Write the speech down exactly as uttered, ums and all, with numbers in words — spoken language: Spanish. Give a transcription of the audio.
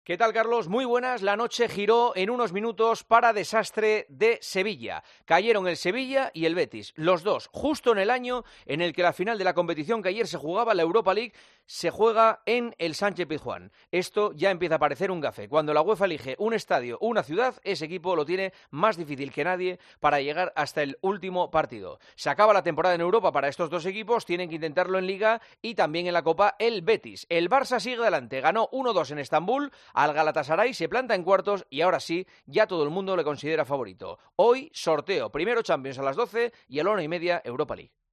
¿Qué tal, Carlos? Muy buenas. La noche giró en unos minutos para desastre de Sevilla. Cayeron el Sevilla y el Betis, los dos, justo en el año en el que la final de la competición que ayer se jugaba, la Europa League, se juega en el Sánchez-Pizjuán. Esto ya empieza a parecer un gafe. Cuando la UEFA elige un estadio o una ciudad, ese equipo lo tiene más difícil que nadie para llegar hasta el último partido. Se acaba la temporada en Europa para estos dos equipos, tienen que intentarlo en Liga y también en la Copa el Betis. El Barça sigue adelante, ganó uno dos en Estambul al Galatasaray, se planta en cuartos y ahora sí, ya todo el mundo le considera favorito. Hoy, sorteo, primero Champions a las doce y a la una y media Europa League.